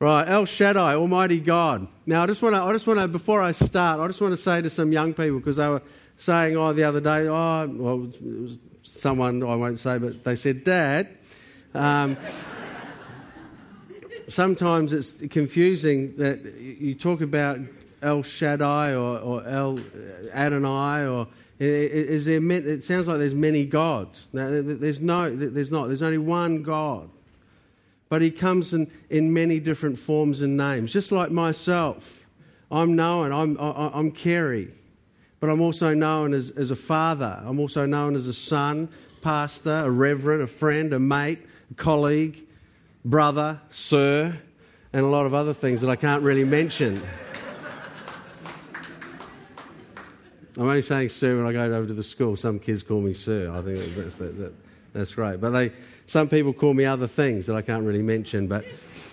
Right, El Shaddai, Almighty God. Now, I just want to, before I start, I just want to say to some young people, because they were saying, the other day, well, it was someone, I won't say, but they said, Dad, sometimes it's confusing that you talk about El Shaddai or El Adonai, or it sounds like there's many gods. No, there's not. There's only one God. But he comes in many different forms and names. Just like myself, I'm known, I'm Kerry, but I'm also known as a father. I'm also known as a son, pastor, a reverend, a friend, a mate, a colleague, brother, sir, and a lot of other things that I can't really mention. I'm only saying sir when I go over to the school. Some kids call me sir. I think that's great. But some people call me other things that I can't really mention. But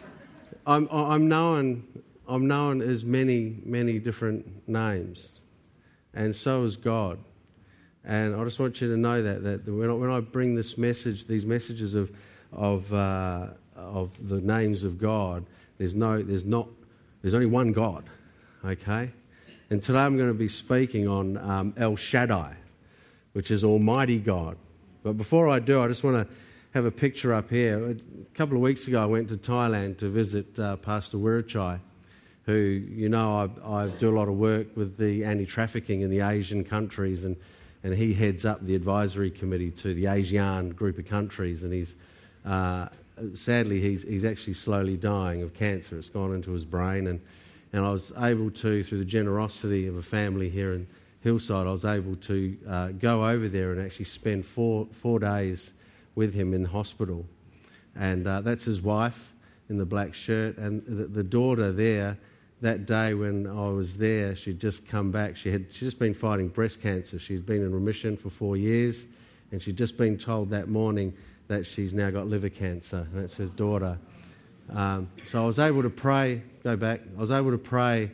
I'm known as many different names, and so is God. And I just want you to know that when I bring these messages of the names of God, there's only one God. Okay. And today I'm going to be speaking on El Shaddai, which is Almighty God. But before I do, I just want to have a picture up here. A couple of weeks ago I went to Thailand to visit Pastor Wiruchai, who, I do a lot of work with the anti-trafficking in the Asian countries, and he heads up the advisory committee to the ASEAN group of countries, and he's sadly he's actually slowly dying of cancer. It's gone into his brain, and I was able to, through the generosity of a family here in Hillside, I was able to go over there and actually spend four days with him in hospital. And that's his wife in the black shirt. And the daughter there, that day when I was there, she'd just come back. She'd just been fighting breast cancer. She's been in remission for 4 years. And she'd just been told that morning that she's now got liver cancer. That's his daughter. So I was able to pray, I was able to pray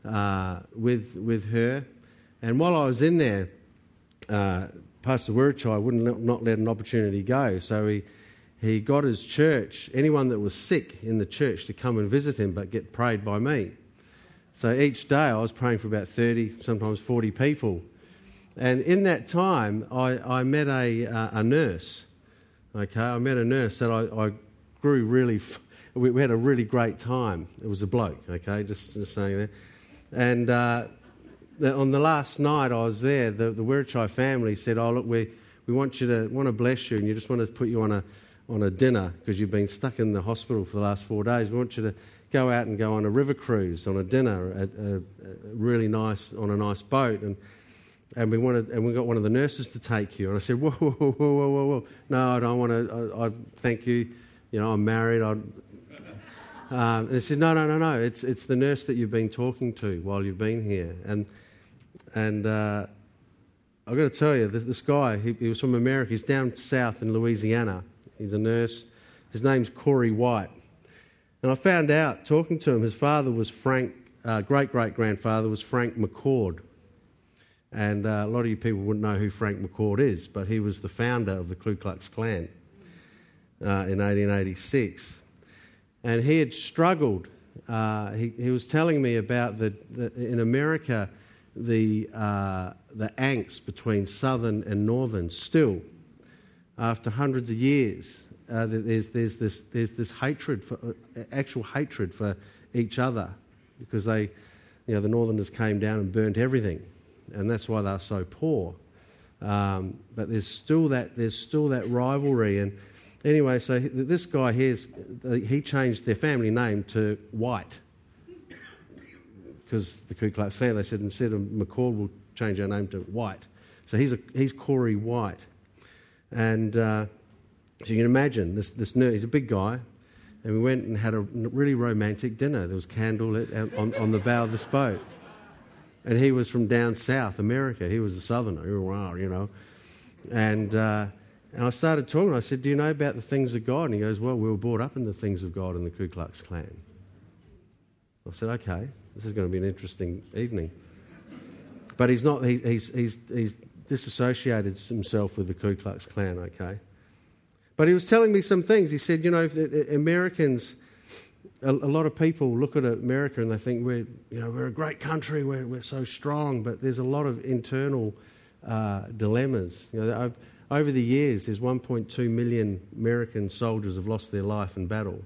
with her. And while I was in there, Pastor Wiruchai wouldn't not let an opportunity go. So he got his church, anyone that was sick in the church, to come and visit him but get prayed by me. So each day I was praying for about 30, sometimes 40 people. And in that time, I met a nurse. Okay, I met a nurse that I grew really... We had a really great time. It was a bloke, okay, just saying that. And on the last night I was there, the Wiruchai family said, look, we want to bless you, and you just want to put you on a dinner because you've been stuck in the hospital for the last 4 days. We want you to go out and go on a river cruise, on a dinner, on a nice boat, and we got one of the nurses to take you. And I said, whoa, no, I don't want to. I thank you. I'm married. And they said, no, it's the nurse that you've been talking to while you've been here. And I've got to tell you, this guy, he was from America. He's down south in Louisiana. He's a nurse. His name's Corey White. And I found out, talking to him, his father was great-great-grandfather was Frank McCord. And a lot of you people wouldn't know who Frank McCord is, but he was the founder of the Ku Klux Klan in 1886. And he had struggled. He was telling me about in America, the angst between Southern and Northern still, after hundreds of years, there's this hatred, actual hatred for each other, because the Northerners came down and burnt everything, and that's why they're so poor. But there's still that rivalry. And anyway, so this guy here, he changed their family name to White, because the Ku Klux Klan, they said, instead of McCord, we'll change our name to White. So he's Corey White. And so you can imagine, this nerd, he's a big guy, and we went and had a really romantic dinner. There was candlelit on the bow of this boat. And he was from down south America. He was a southerner, And I started talking. I said, do you know about the things of God? And he goes, well, we were brought up in the things of God in the Ku Klux Klan. I said, okay, this is going to be an interesting evening. But he's not. He's disassociated himself with the Ku Klux Klan, okay? But he was telling me some things. He said, Americans a lot of people look at America and they think we're a great country, we're so strong, but there's a lot of internal dilemmas. Over the years, there's 1.2 million American soldiers have lost their life in battle.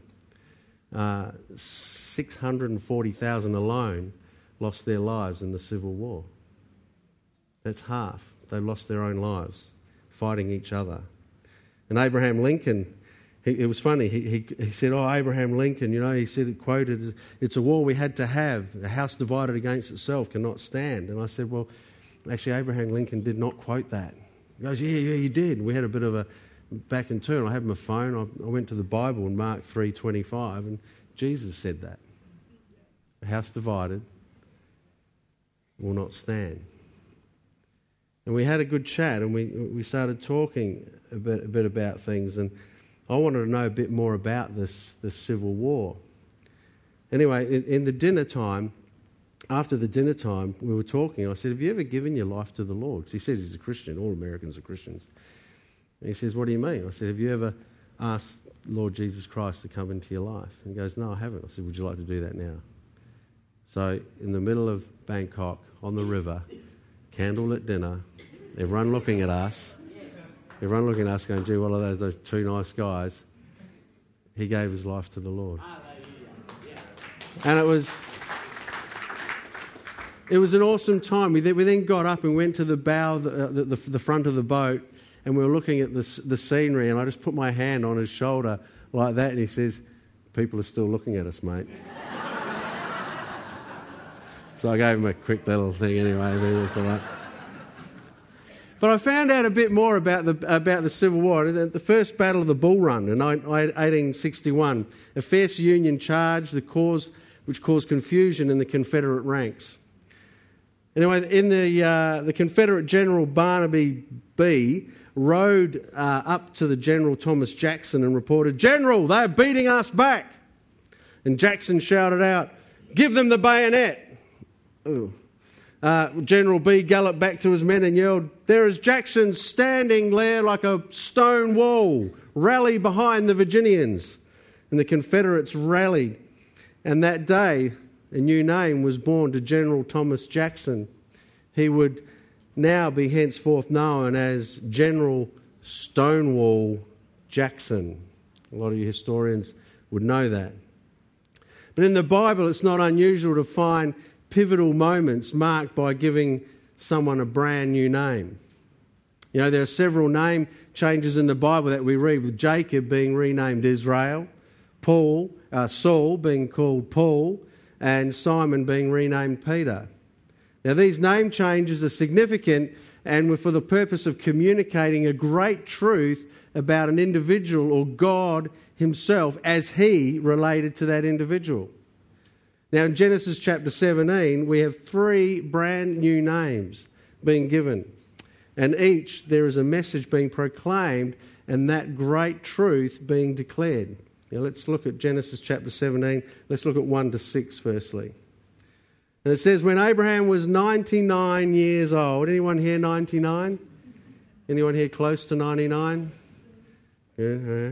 640,000 alone lost their lives in the Civil War. That's half. They lost their own lives fighting each other. And Abraham Lincoln, it was funny, he said, Abraham Lincoln, he said, quoted, it's a war we had to have. A house divided against itself cannot stand. And I said, well, actually, Abraham Lincoln did not quote that. He goes, yeah, you did. We had a bit of a back and turn. I had my phone. I went to the Bible in Mark 3:25, and Jesus said that. A house divided will not stand. And we had a good chat, and we started talking a bit about things, and I wanted to know a bit more about this Civil War. Anyway, in the dinner time, after the dinner time, we were talking. I said, have you ever given your life to the Lord? Because he says he's a Christian. All Americans are Christians. And he says, what do you mean? I said, have you ever asked Lord Jesus Christ to come into your life? And he goes, no, I haven't. I said, would you like to do that now? So in the middle of Bangkok, on the river, candlelit dinner, everyone looking at us going, gee, what are those two nice guys? He gave his life to the Lord. And it was an awesome time. We then got up and went to the bow, the front of the boat, and we were looking at the scenery, and I just put my hand on his shoulder like that, and he says, people are still looking at us, mate. So I gave him a quick little thing anyway. That's all right. But I found out a bit more about the Civil War. The first Battle of the Bull Run in 1861, a fierce Union charge which caused confusion in the Confederate ranks. Anyway, in the Confederate General Barnaby B rode up to the General Thomas Jackson and reported, "General, they're beating us back." And Jackson shouted out, "Give them the bayonet." General B galloped back to his men and yelled, "There is Jackson standing there like a stone wall. Rally behind the Virginians." And the Confederates rallied. And that day, a new name was born to General Thomas Jackson. He would now be henceforth known as General Stonewall Jackson. A lot of you historians would know that. But in the Bible, it's not unusual to find pivotal moments marked by giving someone a brand new name. There are several name changes in the Bible that we read, with Jacob being renamed Israel, Saul being called Paul, and Simon being renamed Peter. Now, these name changes are significant and were for the purpose of communicating a great truth about an individual or God himself as he related to that individual. Now, in Genesis chapter 17, we have 3 brand new names being given. And each, there is a message being proclaimed and that great truth being declared. Now, let's look at Genesis chapter 17. Let's look at 1 to 6 firstly. And it says, when Abraham was 99 years old. Anyone here 99? Anyone here close to 99? Yeah.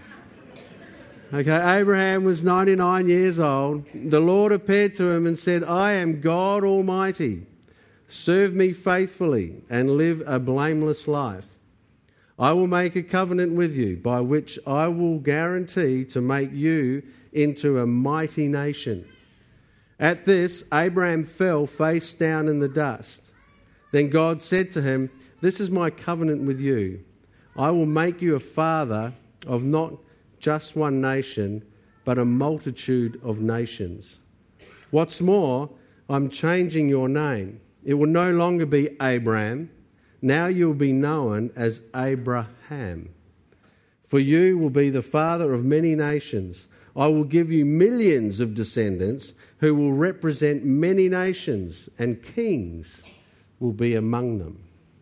Okay, Abraham was 99 years old. The Lord appeared to him and said, "I am God Almighty. Serve me faithfully and live a blameless life. I will make a covenant with you by which I will guarantee to make you into a mighty nation." At this, Abraham fell face down in the dust. Then God said to him, "This is my covenant with you. I will make you a father of not just one nation, but a multitude of nations. What's more, I'm changing your name. It will no longer be Abram. Now you will be known as Abraham. For you will be the father of many nations. I will give you millions of descendants who will represent many nations, and kings will be among them."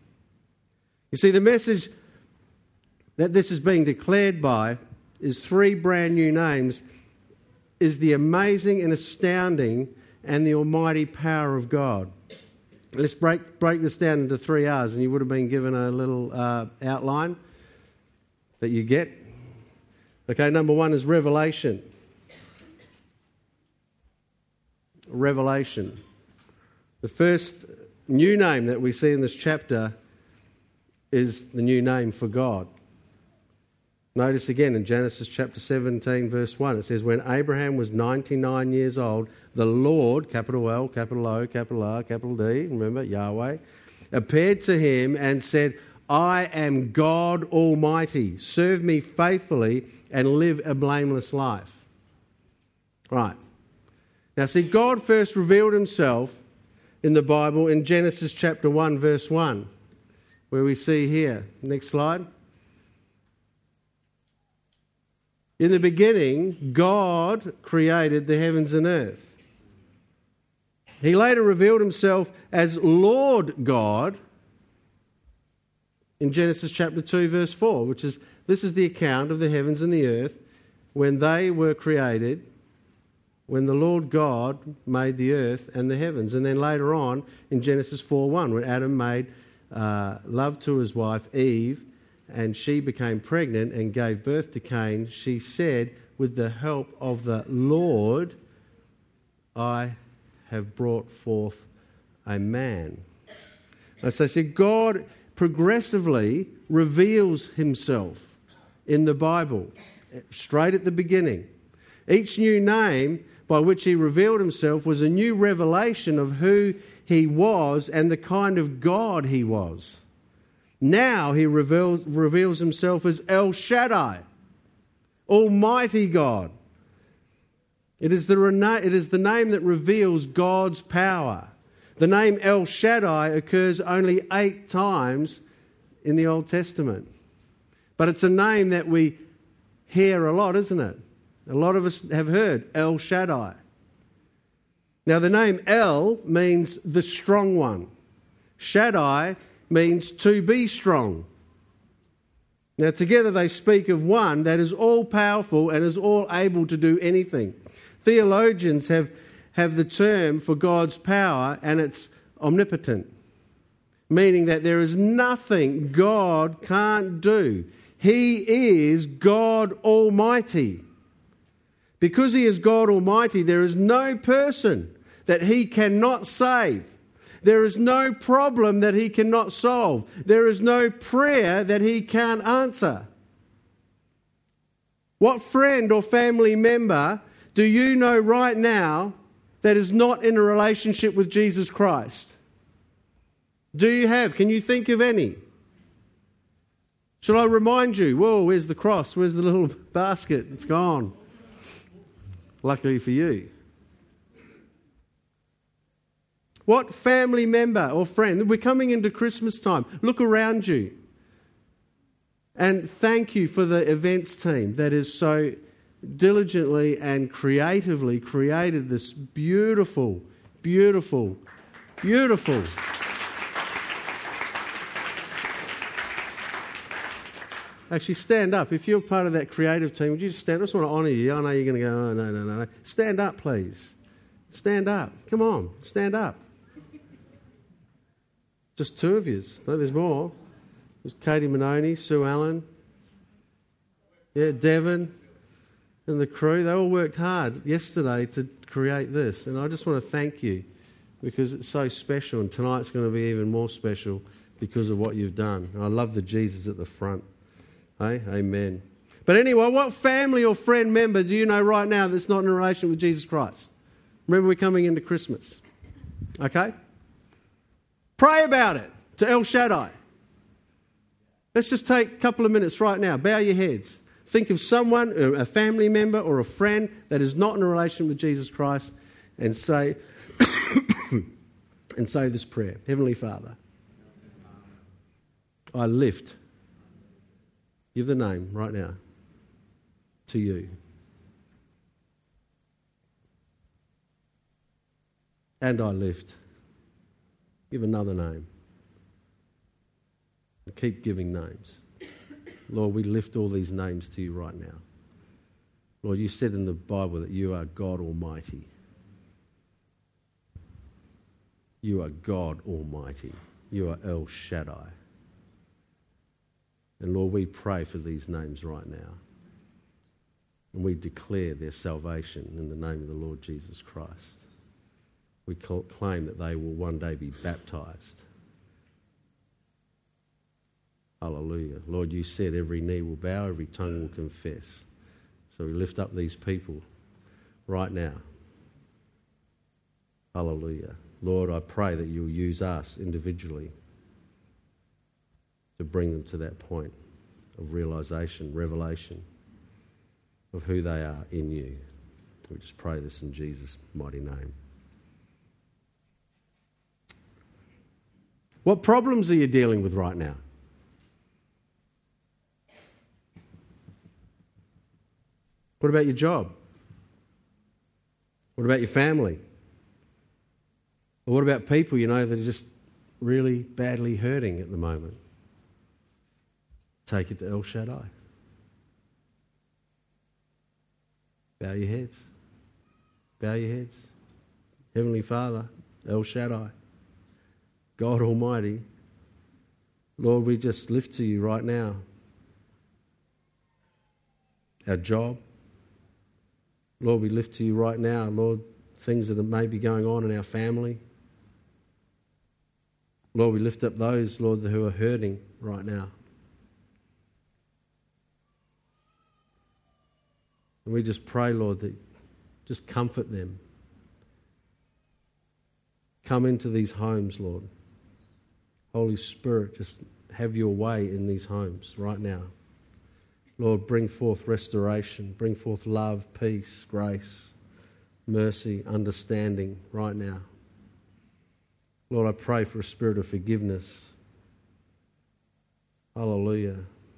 You see, the message that this is being declared by is 3 brand new names, is the amazing and astounding and the almighty power of God. Let's break this down into 3 R's, and you would have been given a little outline that you get. Okay, number 1 is revelation. revelation. The first new name that we see in this chapter is the new name for God. Notice again in Genesis chapter 17, verse 1, it says, when Abraham was 99 years old, the Lord, capital L, capital O, capital R, capital D, remember, Yahweh, appeared to him and said, I am God Almighty. Serve me faithfully and live a blameless life. Right. Now see, God first revealed himself in the Bible in Genesis chapter 1, verse 1, where we see here. Next slide. In the beginning, God created the heavens and earth. He later revealed himself as Lord God in Genesis chapter 2, verse 4, this is the account of the heavens and the earth when they were created, when the Lord God made the earth and the heavens. And then later on in Genesis 4:1, when Adam made love to his wife Eve, and she became pregnant and gave birth to Cain, she said, with the help of the Lord, I have brought forth a man. So God progressively reveals himself in the Bible, straight at the beginning. Each new name by which he revealed himself was a new revelation of who he was and the kind of God he was. Now he reveals himself as El Shaddai, Almighty God. It is the name that reveals God's power. The name El Shaddai occurs only 8 times in the Old Testament. But it's a name that we hear a lot, isn't it? A lot of us have heard El Shaddai. Now the name El means the strong one. Shaddai means to be strong. Now together they speak of one that is all powerful and is all able to do anything. Theologians have the term for God's power, and it's omnipotent, meaning that there is nothing God can't do. He is God Almighty. Because he is God Almighty, there is no person that he cannot save. There is no problem that he cannot solve. There is no prayer that he can't answer. What friend or family member do you know right now that is not in a relationship with Jesus Christ? Do you have? Can you think of any? Shall I remind you? Whoa, where's the cross? Where's the little basket? It's gone. Luckily for you. What family member or friend? We're coming into Christmas time. Look around you. And thank you for the events team that is so diligently and creatively created this beautiful, beautiful, beautiful. Actually, stand up. If you're part of that creative team, would you just stand up? I just want to honour you. I know you're going to go, oh, no. Stand up, please. Stand up. Come on, stand up. Just 2 of you. No, there's more. There's Katie Manoni, Sue Allen, Devon, and the crew. They all worked hard yesterday to create this. And I just want to thank you because it's so special. And tonight's going to be even more special because of what you've done. And I love the Jesus at the front. Hey? Amen. But anyway, what family or friend member do you know right now that's not in a relationship with Jesus Christ? Remember, we're coming into Christmas. Okay? Pray about it to El Shaddai. Let's just take a couple of minutes right now. Bow your heads. Think of someone, a family member or a friend that is not in a relationship with Jesus Christ and say, and say this prayer. Heavenly Father, I lift, give the name right now, to you. And I lift, give another name. And keep giving names. Lord, we lift all these names to you right now. Lord, you said in the Bible that you are God Almighty. You are God Almighty. You are El Shaddai. And Lord, we pray for these names right now. And we declare their salvation in the name of the Lord Jesus Christ. we claim that they will one day be baptized. Hallelujah. Lord, you said every knee will bow, every tongue will confess. So we lift up these people right now. Hallelujah. Lord, I pray that you'll use us individually to bring them to that point of realization, revelation of who they are in you. We just pray this in Jesus' mighty name. What problems are you dealing with right now? What about your job? What about your family? Or what about people you know that are just really badly hurting at the moment? Take it to El Shaddai. Bow your heads. Bow your heads. Heavenly Father, El Shaddai, God Almighty, Lord, we just lift to you right now our job. Lord, we lift to you right now, Lord, things that may be going on in our family. Lord, we lift up those, Lord, who are hurting right now. And we just pray, Lord, that just comfort them. Come into these homes, Lord. Holy Spirit, just have your way in these homes right now. Lord, bring forth restoration, bring forth love, peace, grace, mercy, understanding right now. Lord, I pray for a spirit of forgiveness. Hallelujah.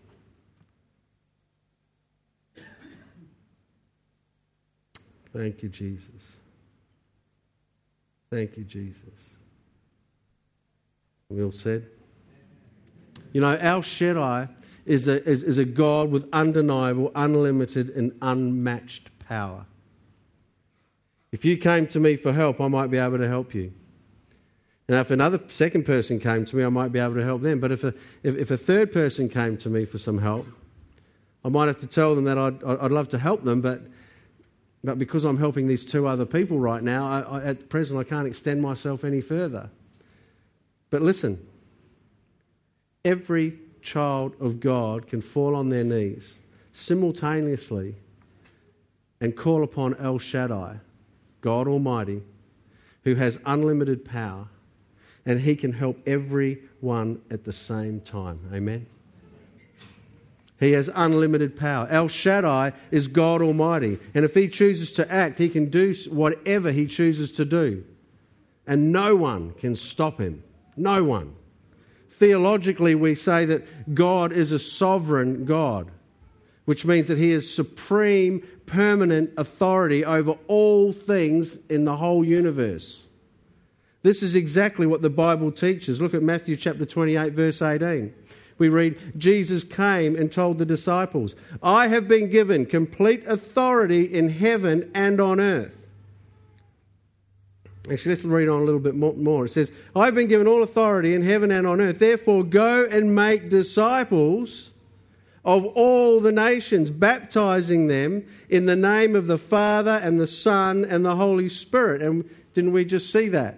Thank you, Jesus. Thank you, Jesus. We all said? You know, El Shaddai is a God with undeniable, unlimited and unmatched power. If you came to me for help, I might be able to help you. Now, if another second person came to me, I might be able to help them. But if a third person came to me for some help, I might have to tell them that I'd love to help them, but because I'm helping these two other people right now, at present I can't extend myself any further. But listen, every child of God can fall on their knees simultaneously and call upon El Shaddai, God Almighty, who has unlimited power, and he can help everyone at the same time. Amen? He has unlimited power. El Shaddai is God Almighty, and if he chooses to act, he can do whatever he chooses to do, and no one can stop him. No one. Theologically, we say that God is a sovereign God, which means that he has supreme, permanent authority over all things in the whole universe. This is exactly what the Bible teaches. Look at Matthew chapter 28, verse 18. We read, Jesus came and told the disciples, I have been given complete authority in heaven and on earth. Actually, let's read on a little bit more. It says, I've been given all authority in heaven and on earth. Therefore, go and make disciples of all the nations, baptizing them in the name of the Father and the Son and the Holy Spirit. And didn't we just see that?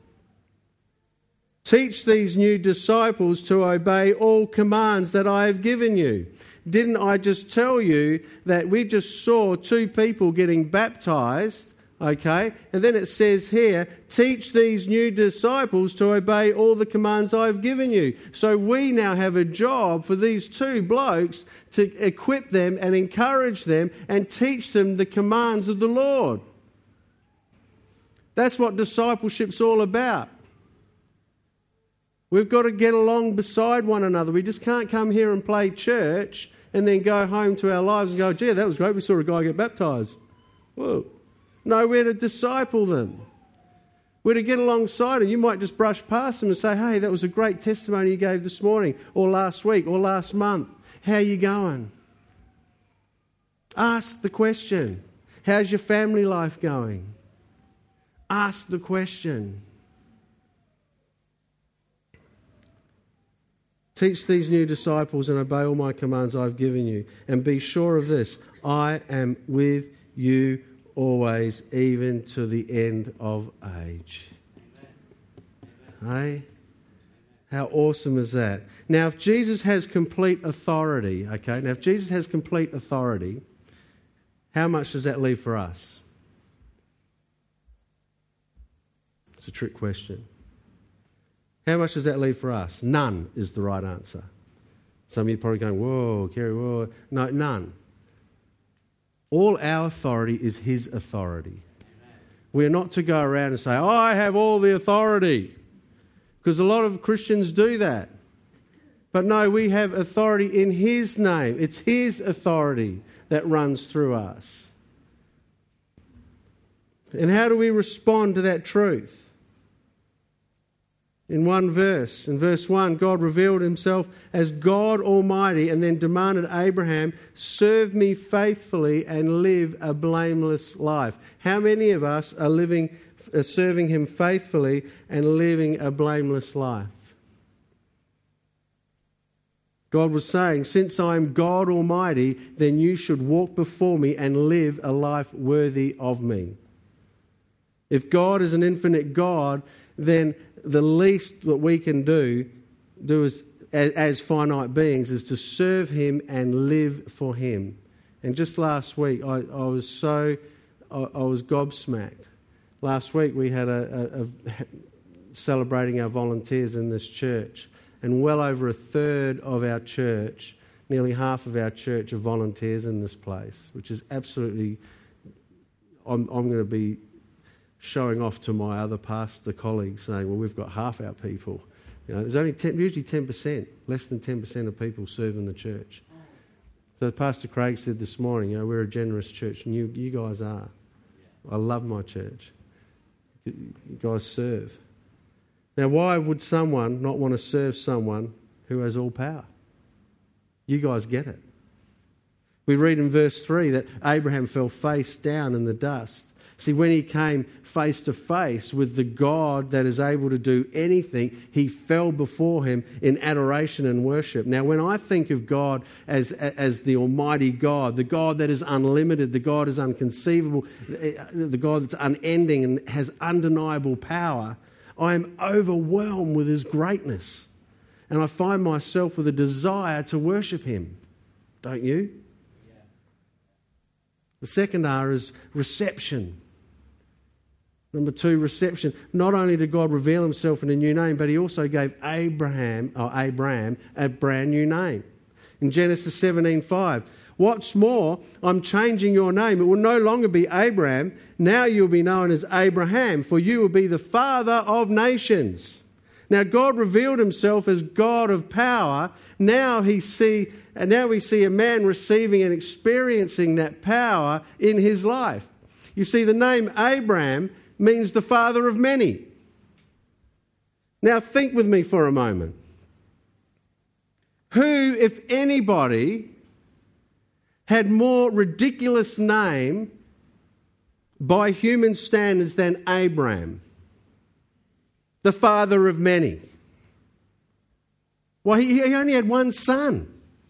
Teach these new disciples to obey all commands that I have given you. Didn't I just tell you that we just saw two people getting baptized? Okay, and then it says here, teach these new disciples to obey all the commands I've given you. So we now have a job for these two blokes to equip them and encourage them and teach them the commands of the Lord. That's what discipleship's all about. We've got to get along beside one another. We just can't come here and play church and then go home to our lives and go, gee, that was great. We saw a guy get baptized. Whoa. No, we're to disciple them. We're to get alongside them. You might just brush past them and say, hey, that was a great testimony you gave this morning or last week or last month. How are you going? Ask the question. How's your family life going? Ask the question. Teach these new disciples and obey all my commands I've given you. And be sure of this, I am with you always, even to the end of age. Hey? How awesome is that? Now, if Jesus has complete authority, how much does that leave for us? It's a trick question. How much does that leave for us? None is the right answer. Some of you are probably going, whoa, Kerry, whoa. No, none. All our authority is his authority. We are not to go around and say, I have all the authority. Because a lot of Christians do that. But no, we have authority in his name. It's his authority that runs through us. And how do we respond to that truth? In one verse, in verse 1, God revealed himself as God Almighty and then demanded Abraham, serve me faithfully and live a blameless life. How many of us are serving him faithfully and living a blameless life? God was saying, since I am God Almighty, then you should walk before me and live a life worthy of me. If God is an infinite God, then the least that we can do as finite beings is to serve him and live for him. And just last week, I was gobsmacked. Last week we had a celebrating our volunteers in this church, and well over a third of our church, nearly half of our church, are volunteers in this place, which is absolutely. I'm going to be showing off to my other pastor colleagues, saying, well, we've got half our people. You know, there's only usually 10%, less than 10% of people serve in the church. So Pastor Craig said this morning, we're a generous church, and you guys are. I love my church. You guys serve. Now, why would someone not want to serve someone who has all power? You guys get it. We read in verse 3 that Abraham fell face down in the dust. See, when he came face to face with the God that is able to do anything, he fell before him in adoration and worship. Now, when I think of God as the Almighty God, the God that is unlimited, the God is unconceivable, the God that's unending and has undeniable power, I am overwhelmed with his greatness. And I find myself with a desire to worship him. Don't you? Yeah. The second R is reception. Number 2, reception. Not only did God reveal himself in a new name, but he also gave Abraham a brand new name. In Genesis 17:5, what's more, I'm changing your name. It will no longer be Abraham. Now you'll be known as Abraham, for you will be the father of nations. Now God revealed himself as God of power. Now we see a man receiving and experiencing that power in his life. You see, the name Abraham means the father of many. Now think with me for a moment. Who, if anybody, had more ridiculous name by human standards than Abraham, the father of many? Well, he only had one son.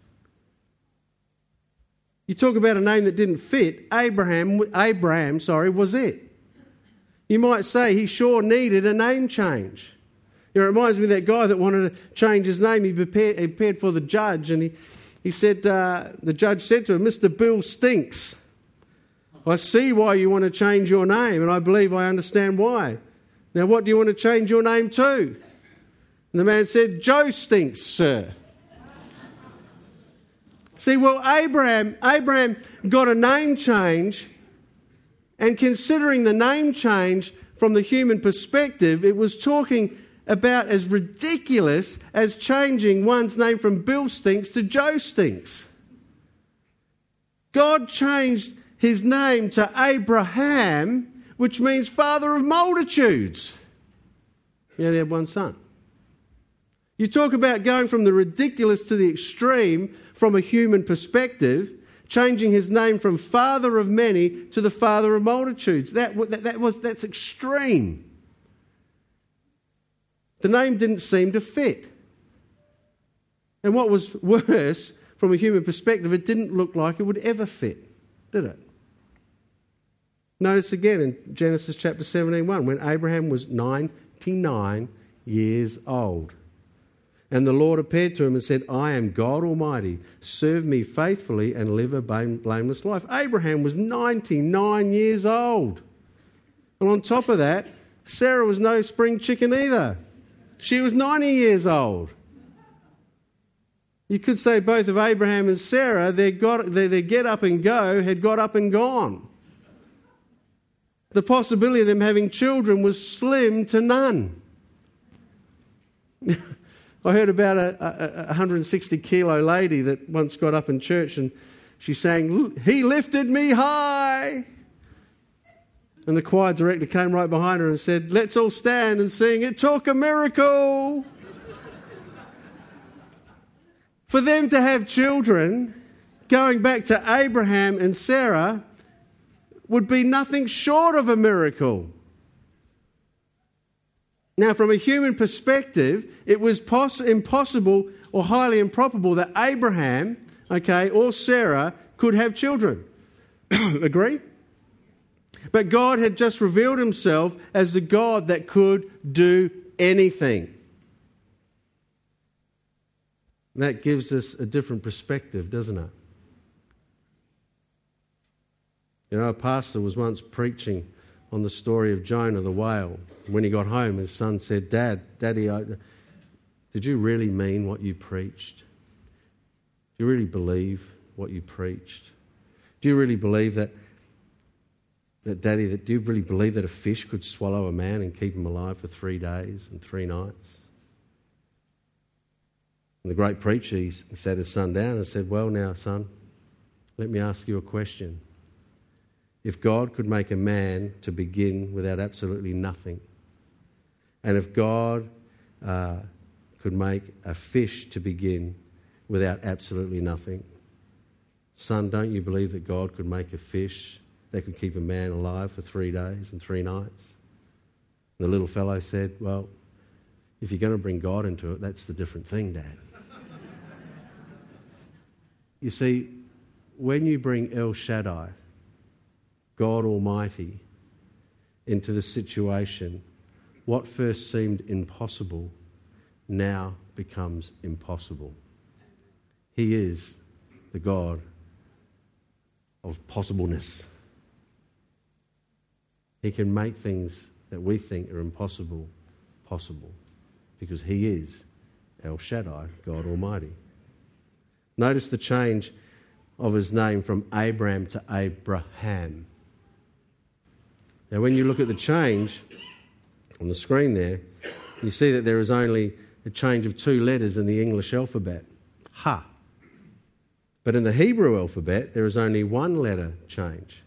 You talk about a name that didn't fit. Abraham, was it. You might say he sure needed a name change. It reminds me of that guy that wanted to change his name. He appeared for the judge, and he said, the judge said to him, Mr. Bill Stinks, I see why you want to change your name, and I believe I understand why. Now, what do you want to change your name to? And the man said, Joe Stinks, sir. See, well, Abraham got a name change, and considering the name change from the human perspective, it was talking about as ridiculous as changing one's name from Bill Stinks to Joe Stinks. God changed his name to Abraham, which means father of multitudes. He only had one son. You talk about going from the ridiculous to the extreme from a human perspective, changing his name from father of many to the father of multitudes. That's extreme. The name didn't seem to fit. And what was worse, from a human perspective, it didn't look like it would ever fit, did it? Notice again in Genesis chapter 17:1, when Abraham was 99 years old. And the Lord appeared to him and said, I am God Almighty. Serve me faithfully and live a blameless life. Abraham was 99 years old. And on top of that, Sarah was no spring chicken either. She was 90 years old. You could say both of Abraham and Sarah, their get up and go had got up and gone. The possibility of them having children was slim to none. I heard about a 160-kilo lady that once got up in church and she sang, He lifted me high. And the choir director came right behind her and said, let's all stand and sing, It Took a Miracle. For them to have children, going back to Abraham and Sarah, would be nothing short of a miracle. Now, from a human perspective, it was impossible or highly improbable that Abraham, or Sarah could have children. Agree? But God had just revealed himself as the God that could do anything. And that gives us a different perspective, doesn't it? You know, a pastor was once preaching on the story of Jonah the whale. When he got home, his son said, Daddy, did you really mean what you preached? Do you really believe what you preached? Do you really believe that Daddy, do you really believe that a fish could swallow a man and keep him alive for 3 days and 3 nights? And the great preacher, he sat his son down and said, well, now, son, let me ask you a question. If God could make a man to begin without absolutely nothing, and if God could make a fish to begin without absolutely nothing, son, don't you believe that God could make a fish that could keep a man alive for 3 days and 3 nights? And the little fellow said, well, if you're going to bring God into it, that's the different thing, Dad. You see, when you bring El Shaddai, God Almighty, into the situation, what first seemed impossible now becomes impossible. He is the God of possibleness. He can make things that we think are impossible, possible, because he is El Shaddai, God Almighty. Notice the change of his name from Abram to Abraham. Now, when you look at the change on the screen there, you see that there is only a change of 2 letters in the English alphabet, Ha. But in the Hebrew alphabet, there is only 1 letter change.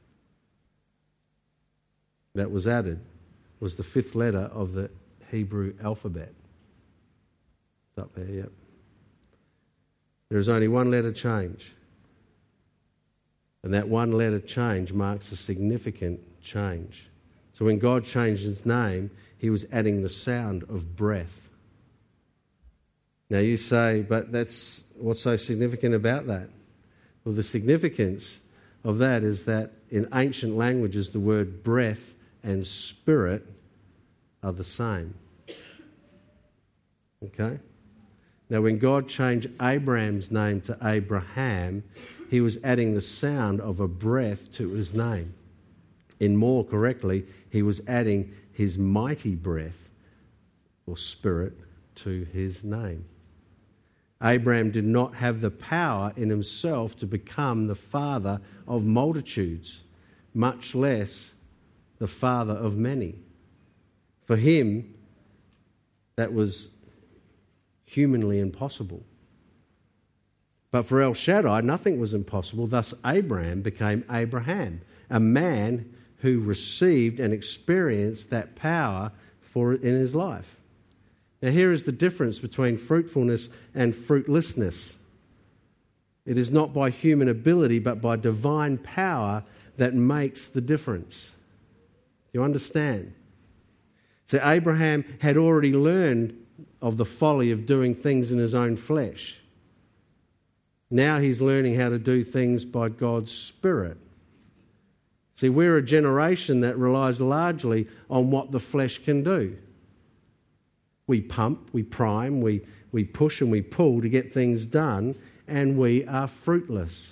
That was added, was the 5th letter of the Hebrew alphabet. It's up there, yep. There is only 1 letter change. And that 1 letter change marks a significant change. So when God changed his name, he was adding the sound of breath. Now you say, but what's so significant about that? Well, the significance of that is that in ancient languages, the word breath and spirit are the same. Okay? Now, when God changed Abraham's name to Abraham, he was adding the sound of a breath to his name. And more correctly, he was adding his mighty breath or spirit to his name. Abraham did not have the power in himself to become the father of multitudes, much less the father of many. For him, that was humanly impossible. But for El Shaddai, nothing was impossible. Thus, Abraham became Abraham, a man who received and experienced that power in his life. Now, here is the difference between fruitfulness and fruitlessness. It is not by human ability, but by divine power that makes the difference. Do you understand? So Abraham had already learned of the folly of doing things in his own flesh. Now he's learning how to do things by God's Spirit. See, we're a generation that relies largely on what the flesh can do. We pump, we prime, we push and we pull to get things done, and we are fruitless.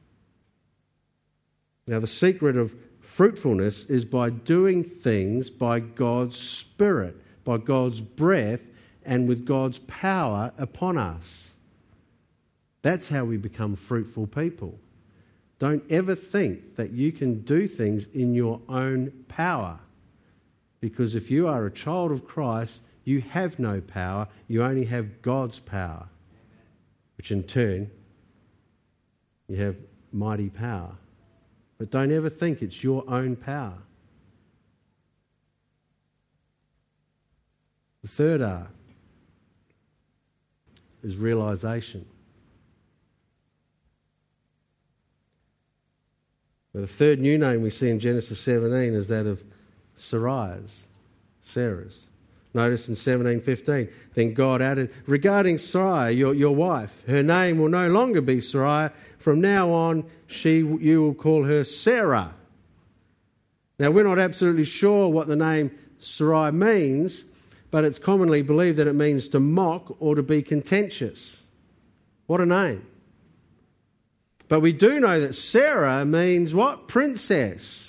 Now, the secret of fruitfulness is by doing things by God's Spirit, by God's breath, and with God's power upon us. That's how we become fruitful people. Don't ever think that you can do things in your own power. Because if you are a child of Christ, you have no power. You only have God's power. Which in turn, you have mighty power. But don't ever think it's your own power. The third R is realisation. The third new name we see in Genesis 17 is that of Sarah's. Notice in 17:15, then God added, regarding Sarai, your wife, her name will no longer be Sarai. From now on, you will call her Sarah. Now, we're not absolutely sure what the name Sarai means, but it's commonly believed that it means to mock or to be contentious. What a name. But we do know that Sarah means what? Princess.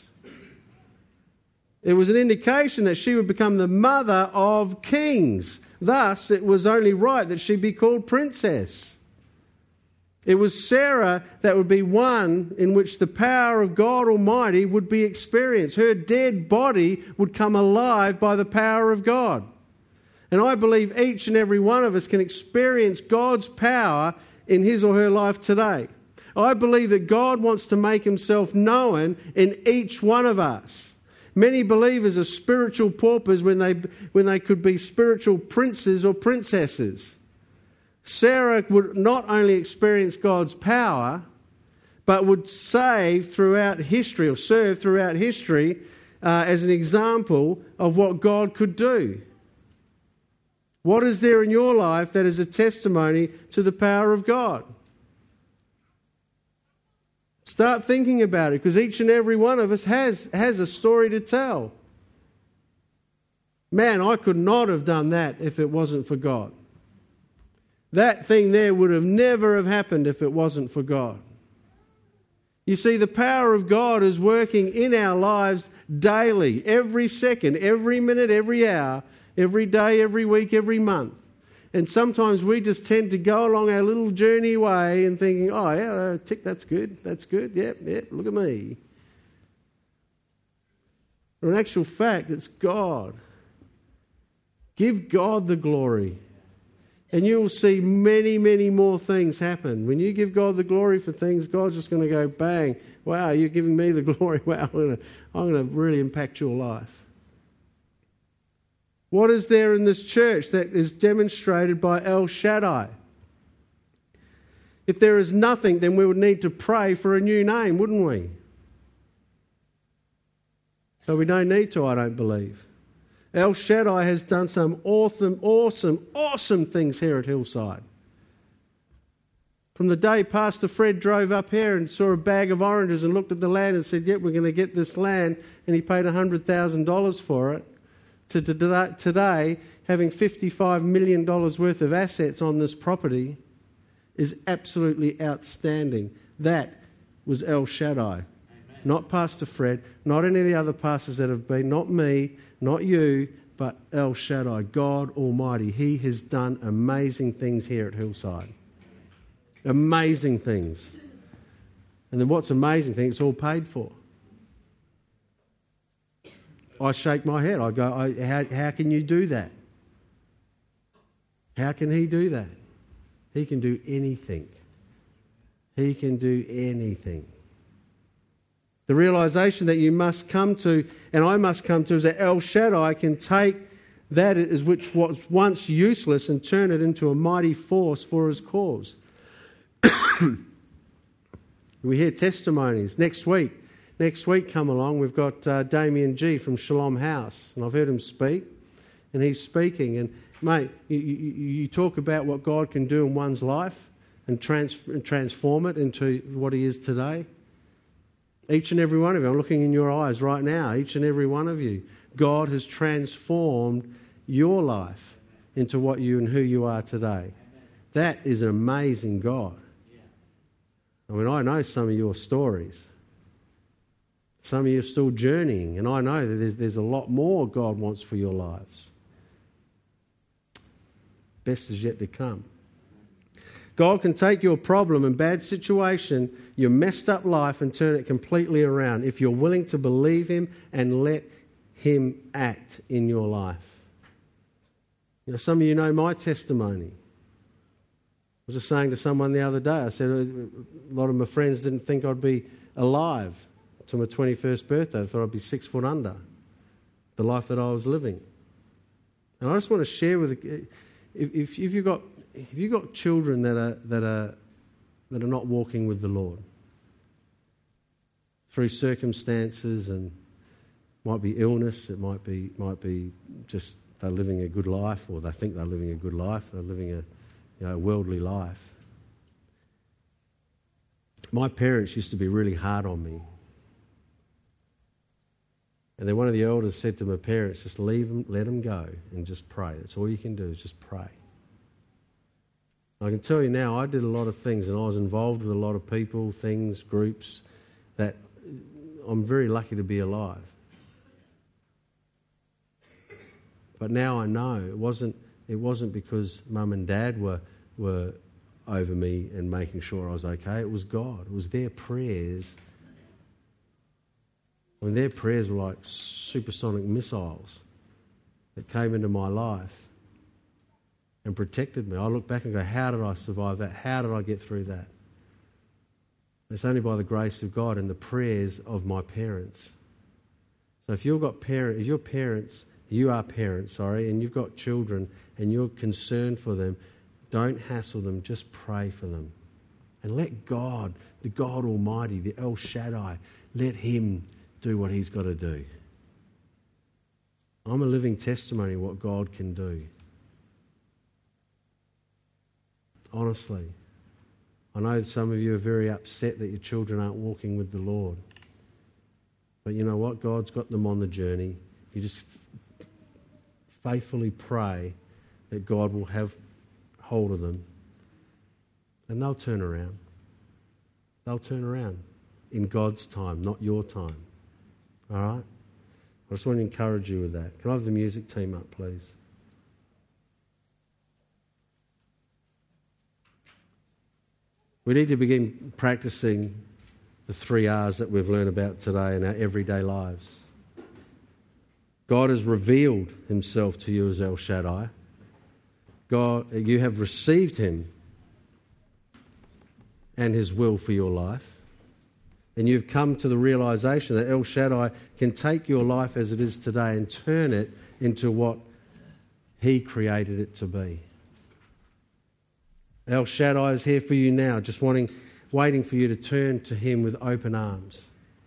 It was an indication that she would become the mother of kings. Thus, it was only right that she be called princess. It was Sarah that would be one in which the power of God Almighty would be experienced. Her dead body would come alive by the power of God. And I believe each and every one of us can experience God's power in his or her life today. I believe that God wants to make himself known in each one of us. Many believers are spiritual paupers when they could be spiritual princes or princesses. Sarah would not only experience God's power, but would serve throughout history as an example of what God could do. What is there in your life that is a testimony to the power of God? Start thinking about it, because each and every one of us has a story to tell. Man, I could not have done that if it wasn't for God. That thing there would have never have happened if it wasn't for God. You see, the power of God is working in our lives daily, every second, every minute, every hour, every day, every week, every month. And sometimes we just tend to go along our little journey way and thinking, oh, yeah, tick, that's good, yep, look at me. But in actual fact, it's God. Give God the glory. And you will see many, many more things happen. When you give God the glory for things, God's just going to go, bang, wow, you're giving me the glory. Wow, I'm going to really impact your life. What is there in this church that is demonstrated by El Shaddai? If there is nothing, then we would need to pray for a new name, wouldn't we? So we don't need to, I don't believe. El Shaddai has done some awesome things here at Hillside. From the day Pastor Fred drove up here and saw a bag of oranges and looked at the land and said, yep, we're going to get this land, and he paid $100,000 for it, to today having $55 million worth of assets on this property is absolutely outstanding. That was El Shaddai. Amen. Not Pastor Fred, not any of the other pastors that have been, not me, not you, but El Shaddai, God Almighty. He has done amazing things here at Hillside. Amazing things. And then what's amazing thing, it's all paid for. I shake my head. I go, how can you do that? How can he do that? He can do anything. He can do anything. The realisation that you must come to, and I must come to, is that El Shaddai can take that which was once useless and turn it into a mighty force for his cause. We hear testimonies next week. Next week, come along, we've got Damien G from Shalom House, and I've heard him speak, and he's speaking. And, mate, you talk about what God can do in one's life and transform it into what he is today. Each and every one of you, I'm looking in your eyes right now, each and every one of you, God has transformed your life into what you and who you are today. That is an amazing God. I mean, I know some of your stories. Some of you are still journeying, and I know that there's a lot more God wants for your lives. Best is yet to come. God can take your problem and bad situation, your messed up life, and turn it completely around if you're willing to believe Him and let Him act in your life. You know, some of you know my testimony. I was just saying to someone the other day, I said a lot of my friends didn't think I'd be alive to my 21st birthday. They thought I'd be 6 foot under the life that I was living. And I just want to share with you, if you've got children that are not walking with the Lord through circumstances, and might be illness, it might be just they're living a good life, or they think they're living a good life, they're living a worldly life. My parents used to be really hard on me. And then one of the elders said to my parents, just leave them, let them go, and just pray. That's all you can do, is just pray. I can tell you now, I did a lot of things, and I was involved with a lot of people, things, groups, that I'm very lucky to be alive. But now I know it wasn't because Mum and Dad were over me and making sure I was okay. It was God. It was their prayers. I mean, their prayers were like supersonic missiles that came into my life and protected me. I look back and go, how did I survive that? How did I get through that? It's only by the grace of God and the prayers of my parents. So if you are parents, and you've got children and you're concerned for them, don't hassle them, just pray for them. And let God, the God Almighty, the El Shaddai, let Him do what He's got to do. I'm a living testimony of what God can do. Honestly. I know some of you are very upset that your children aren't walking with the Lord. But you know what? God's got them on the journey. You just faithfully pray that God will have hold of them. And they'll turn around. They'll turn around in God's time, not your time. All right? I just want to encourage you with that. Can I have the music team up, please? We need to begin practicing the 3 R's that we've learned about today in our everyday lives. God has revealed Himself to you as El Shaddai. God, you have received Him and His will for your life. And you've come to the realization that El Shaddai can take your life as it is today and turn it into what He created it to be. El Shaddai is here for you now, just waiting for you to turn to Him with open arms.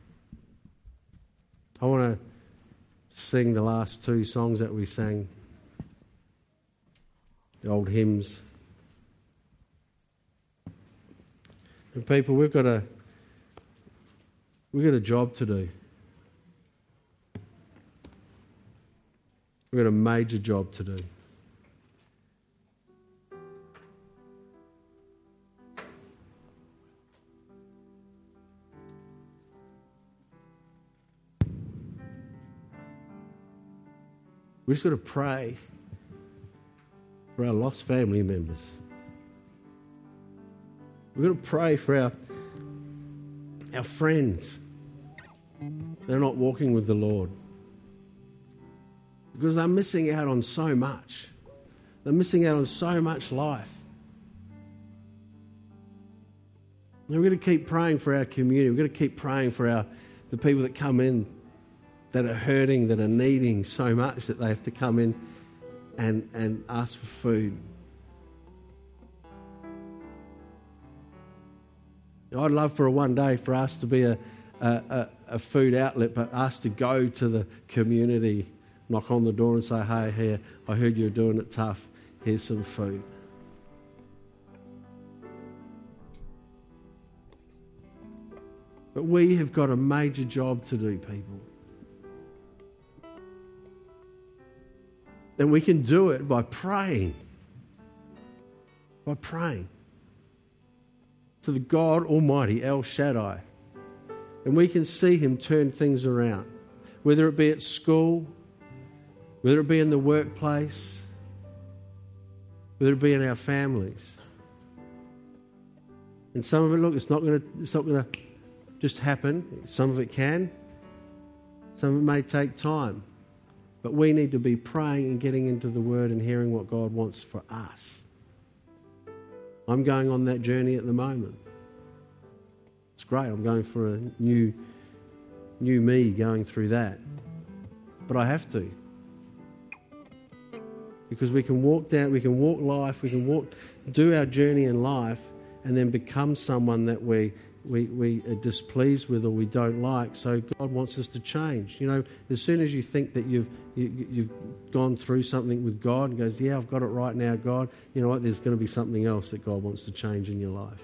I want to sing the last 2 songs that we sang, the old hymns. And people, we've got a job to do. We've got a major job to do. We've just got to pray for our lost family members. We've got to pray for our friends that are not walking with the Lord. Because they're missing out on so much. They're missing out on so much life. And we've got to keep praying for our community. We've got to keep praying for the people that come in that are hurting, that are needing so much that they have to come in and ask for food. I'd love for one day for us to be a food outlet, but us to go to the community, knock on the door and say, hey, here, I heard you're doing it tough. Here's some food. But we have got a major job to do, people. And we can do it by praying. By praying to the God Almighty, El Shaddai. And we can see him turn things around. Whether it be at school, whether it be in the workplace, whether it be in our families. And some of it, look, it's not going to just happen. Some of it can. Some of it may take time. But we need to be praying and getting into the Word and hearing what God wants for us. I'm going on that journey at the moment. It's great. I'm going for a new me going through that. But I have to. Because we can walk life, we can do our journey in life and then become someone that we are displeased with or we don't like. So God wants us to change. You know, as soon as you think that you've gone through something with God and goes, yeah, I've got it right now, God, you know what, there's going to be something else that God wants to change in your life.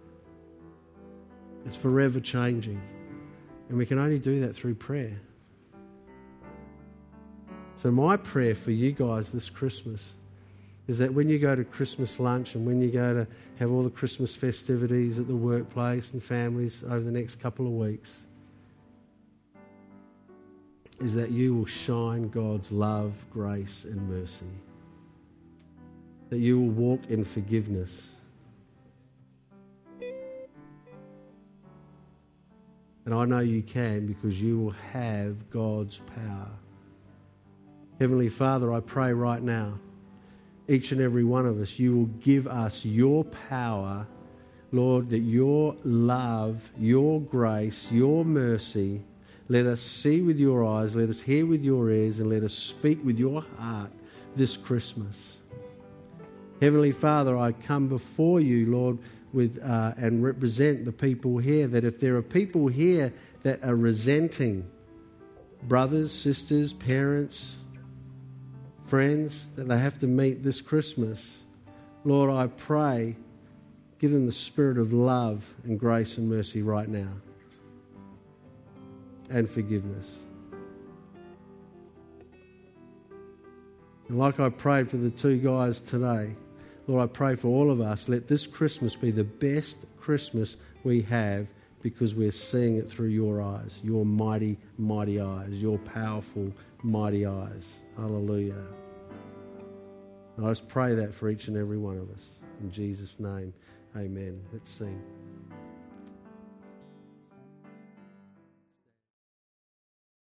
It's forever changing. And we can only do that through prayer. So my prayer for you guys this Christmas is that when you go to Christmas lunch and when you go to have all the Christmas festivities at the workplace and families over the next couple of weeks, is that you will shine God's love, grace and mercy. That you will walk in forgiveness. And I know you can because you will have God's power. Heavenly Father, I pray right now, each and every one of us, you will give us your power, Lord, that your love, your grace, your mercy, let us see with your eyes, let us hear with your ears, and let us speak with your heart this Christmas. Heavenly Father, I come before you, Lord, and represent the people here, that if there are people here that are resenting brothers, sisters, parents, friends that they have to meet this Christmas, Lord, I pray, give them the spirit of love and grace and mercy right now, and forgiveness. And like I prayed for the two guys today, Lord, I pray for all of us, let this Christmas be the best Christmas we have because we're seeing it through your eyes, your mighty, mighty eyes, your powerful, mighty eyes. Hallelujah. And I just pray that for each and every one of us. In Jesus' name, amen. Let's sing.